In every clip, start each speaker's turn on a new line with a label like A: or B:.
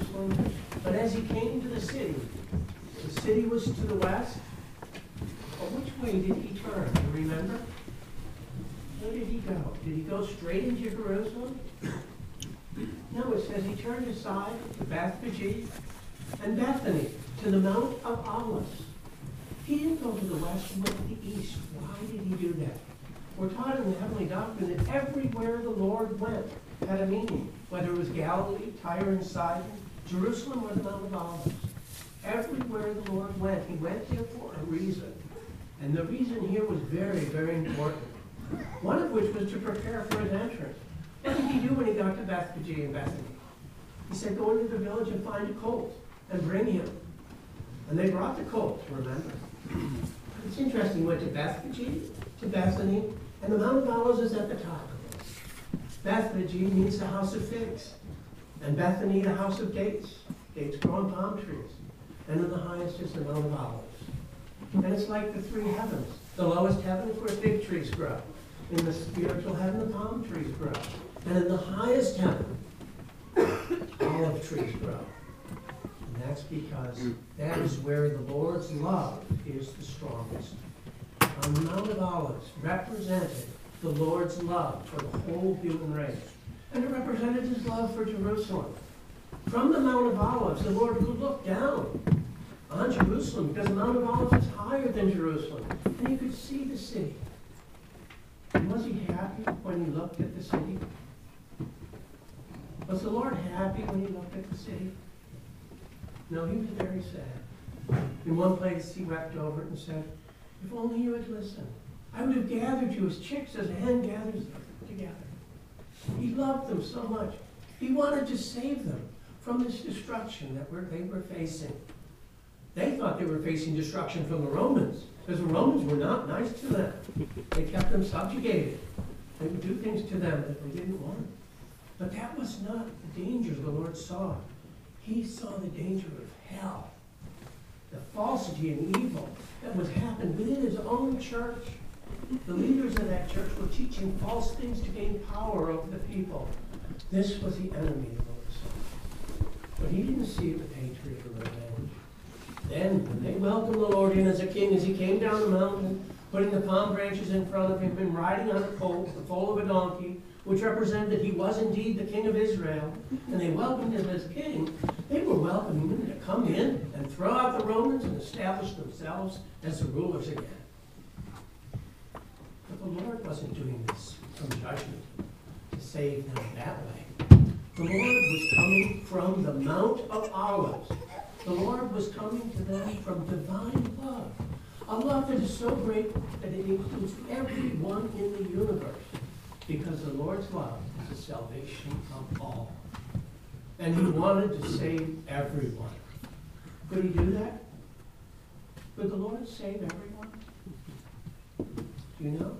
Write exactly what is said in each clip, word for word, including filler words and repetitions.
A: Jerusalem. But as he came to the city, the city was to the west. But which way did he turn? Do you remember? Where did he go? Did he go straight into Jerusalem? No, it says he turned aside to Bethphage and Bethany, to the Mount of Olives. He didn't go to the west, he went to the east. Why did he do that? We're taught in the Heavenly Doctrine that everywhere the Lord went had a meaning, whether it was Galilee, Tyre and Sidon, Jerusalem, or the Mount of Olives. Everywhere the Lord went, he went there for a reason. And the reason here was very, very important. One of which was to prepare for his entrance. What did he do when he got to Bethphage and Bethany? He said, go into the village and find a colt and bring him. And they brought the colt, remember? It's interesting, he went to Bethphage, to Bethany, and the Mount of Olives is at the top of this. Bethphage means the house of figs, and Bethany the house of dates. Dates grow on palm trees. And in the highest is the Mount of Olives. And it's like the three heavens. The lowest heaven is where fig trees grow. In the spiritual heaven, the palm trees grow. And in the highest heaven, olive trees grow. And that's because that is where the Lord's love is the strongest. On the Mount of Olives represented the Lord's love for the whole human race. And it represented his love for Jerusalem. From the Mount of Olives, the Lord could look down on Jerusalem because the Mount of Olives is higher than Jerusalem. And he could see the city. And was he happy when he looked at the city? Was the Lord happy when he looked at the city? No, he was very sad. In one place, he wept over it and said, if only you had listened, I would have gathered you as chicks as a hen gathers them together. He loved them so much. He wanted to save them from this destruction that we're, they were facing. They thought they were facing destruction from the Romans, because the Romans were not nice to them. They kept them subjugated. They would do things to them that they didn't want. But that was not the danger the Lord saw. He saw the danger of hell, the falsity and evil that was happening within his own church. The leaders of that church were teaching false things to gain power over the people. This was the enemy the Lord saw. But he didn't see it with hatred or revenge. Then, when they welcomed the Lord in as a king, as he came down the mountain, putting the palm branches in front of him and riding on a colt, the foal of a donkey, which represented that he was indeed the king of Israel, and they welcomed him as king, they were welcoming him to come in and throw out the Romans and establish themselves as the rulers again. But the Lord wasn't doing this from judgment to save them that way. The Lord was coming from the Mount of Olives. The Lord was coming to them from divine love. A love that is so great that it includes everyone in the universe. Because the Lord's love is the salvation of all. And he wanted to save everyone. Could he do that? Could the Lord save everyone? Do you know?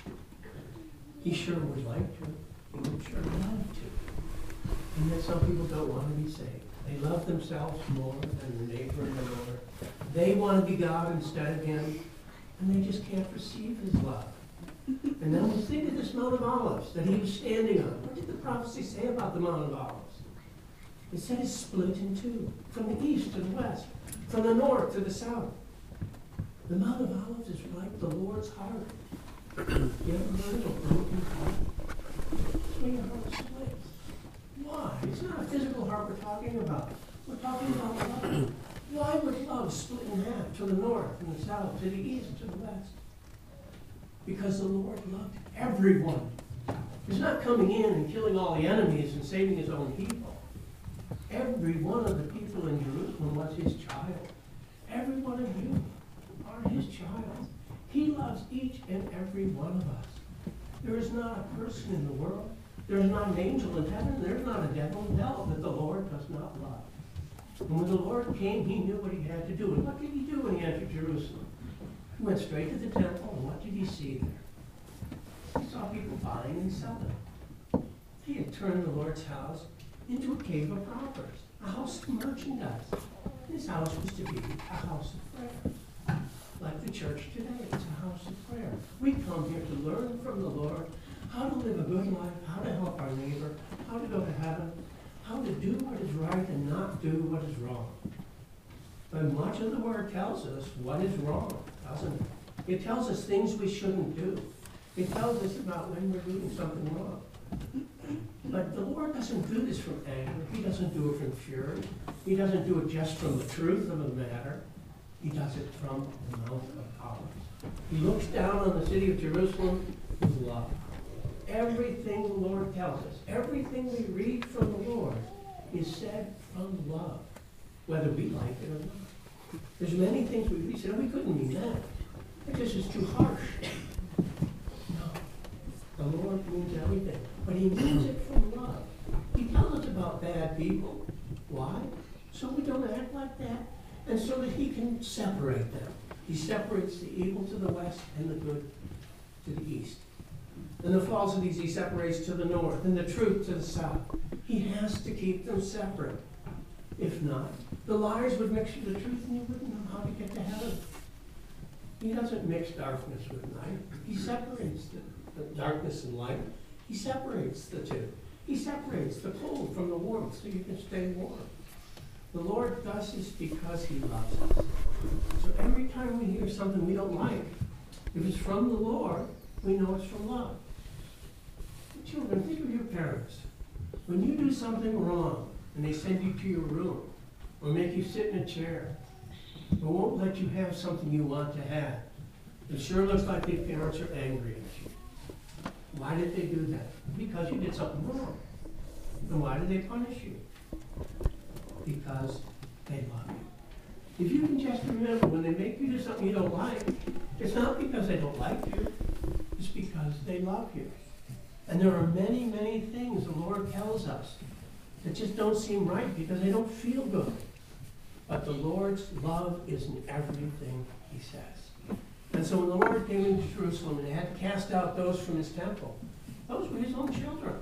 A: He sure would like to. He would sure love to. And yet some people don't want to be saved. They love themselves more than their neighbor and their Lord. They want to be God instead of him. And they just can't receive his love. And then we think of this Mount of Olives that he was standing on. What did the prophecy say about the Mount of Olives? It said it's split in two, from the east to the west, from the north to the south. The Mount of Olives is like the Lord's heart. You ever heard of a broken heart? It's when your heart splits. Why? It's not a physical heart we're talking about. We're talking about love. Why would love split in half to the north and the south, to the east to the west? Because the Lord loved everyone. He's not coming in and killing all the enemies and saving his own people. Every one of the people in Jerusalem was his child. Every one of you are his child. He loves each and every one of us. There is not a person in the world, there is not an angel in heaven, there is not a devil in hell that the Lord does not love. And when the Lord came, he knew what he had to do. And what did he do when he entered Jerusalem? He went straight to the temple, and what did he see there? He saw people buying and selling. He had turned the Lord's house into a cave of robbers, a house of merchandise. His house was to be a house of prayer. Like the church today, it's a house of prayer. We come here to learn from the Lord how to live a good life, how to help our neighbor, how to go to heaven, how to do what is right and not not do what is wrong. But much of the Word tells us what is wrong, doesn't it? It tells us things we shouldn't do. It tells us about when we're doing something wrong. But the Lord doesn't do this from anger. He doesn't do it from fury. He doesn't do it just from the truth of the matter. He does it from the mouth of Olives. He looks down on the city of Jerusalem with love. Everything the Lord tells us, everything we read from the Lord is said from love, whether we like it or not. There's many things we read, say, oh, we couldn't mean that. It just is too harsh. No, the Lord means everything, but he means it from love. He tells us about bad people. Why? So we don't act like that, and so that he can separate them. He separates the evil to the west and the good to the east. And the falsities he separates to the north, and the truth to the south. He has to keep them separate. If not, the liars would mix with the truth and you wouldn't know how to get to heaven. He doesn't mix darkness with light. He separates the, the darkness and light. He separates the two. He separates the cold from the warmth so you can stay warm. The Lord does this because he loves us. So every time we hear something we don't like, if it's from the Lord, we know it's from love. Children, think of your parents. When you do something wrong and they send you to your room or make you sit in a chair or won't let you have something you want to have, it sure looks like the parents are angry at you. Why did they do that? Because you did something wrong. And why did they punish you? Because they love you. If you can just remember, when they make you do something you don't like, it's not because they don't like you, it's because they love you. And there are many, many things the Lord tells us that just don't seem right because they don't feel good. But the Lord's love is in everything he says. And so when the Lord came into Jerusalem and had to cast out those from his temple, those were his own children.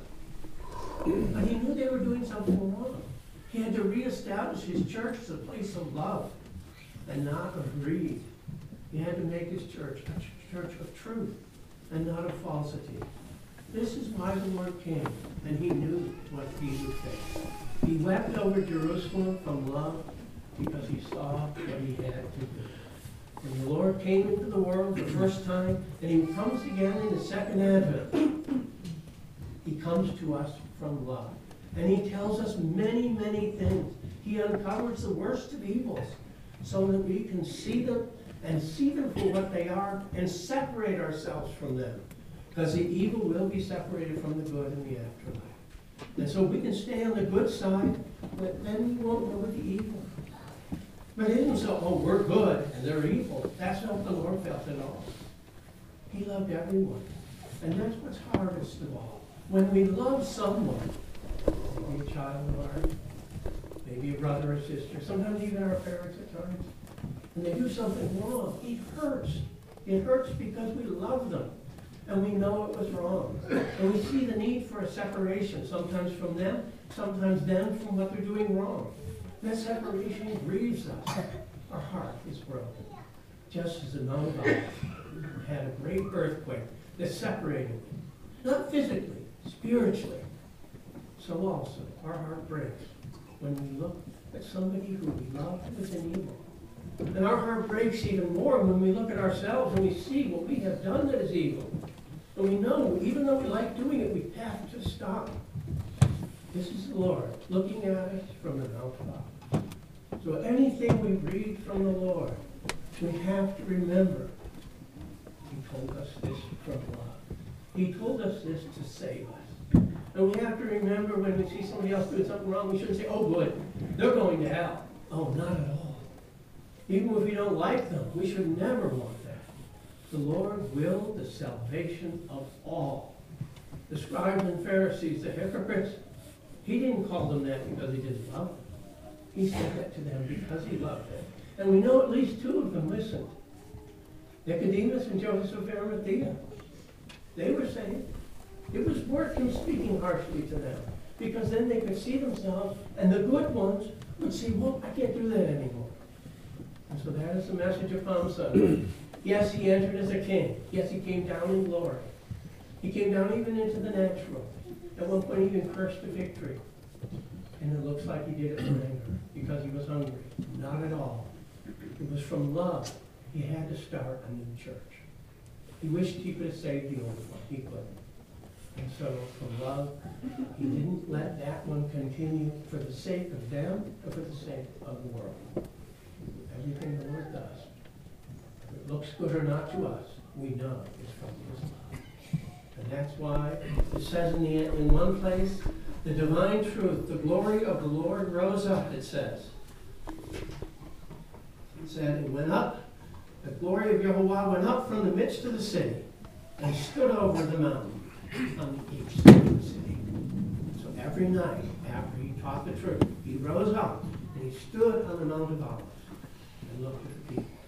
A: And he knew they were doing something wrong. He had to reestablish his church as a place of love and not of greed. He had to make his church a church of truth and not of falsity. This is why the Lord came, and he knew what he would face. He wept over Jerusalem from love because he saw what he had to do. When the Lord came into the world the first time, and he comes again in the second advent, he comes to us from love. And he tells us many, many things. He uncovers the worst of evils so that we can see them and see them for what they are and separate ourselves from them. Because the evil will be separated from the good in the afterlife. And so we can stay on the good side, but then we won't know what the evil. But it isn't so, oh, we're good and they're evil. That's not what the Lord felt at all. He loved everyone. And that's what's hardest of all. When we love someone, maybe a child of ours, maybe a brother or sister, sometimes even our parents at times, and they do something wrong, it hurts. It hurts because we love them. And we know it was wrong. And we see the need for a separation, sometimes from them, sometimes them from what they're doing wrong. That separation grieves us. Our heart is broken. Just as the Mount of Olives had a great earthquake that separated them. Not physically, spiritually. So also, our heart breaks when we look at somebody who we love as an evil. And our heart breaks even more when we look at ourselves and we see what we have done that is evil. And we know, even though we like doing it, we have to stop. This is the Lord looking at us from the Mount of Olives. So anything we read from the Lord, we have to remember, he told us this from love. He told us this to save us. And we have to remember when we see somebody else doing something wrong, we shouldn't say, oh good, they're going to hell. Oh, not at all. Even if we don't like them, we should never want that. The Lord willed the salvation of all. The scribes and Pharisees, the hypocrites, he didn't call them that because he didn't love them. He said that to them because he loved them. And we know at least two of them listened. Nicodemus and Joseph of Arimathea. They were saved. It was worth him speaking harshly to them, because then they could see themselves, and the good ones would see, well, I can't do that anymore. And so that is the message of Palm Sunday. Yes, he entered as a king. Yes, he came down in glory. He came down even into the natural. At one point, he even cursed the victory. And it looks like he did it from anger, because he was hungry. Not at all. It was from love. He had to start a new church. He wished he could have saved the old one. He couldn't. And so, from love, he didn't let that one continue for the sake of them or for the sake of the world. Everything the Lord does, if it looks good or not to us, we know it's from his love. And that's why it says in, the, in one place, the divine truth, the glory of the Lord rose up, it says. It said, it went up, the glory of Yehovah went up from the midst of the city and stood over the mountain on each side of the city. So every night after he taught the truth, he rose up and he stood on the Mount of Olives and looked at the people.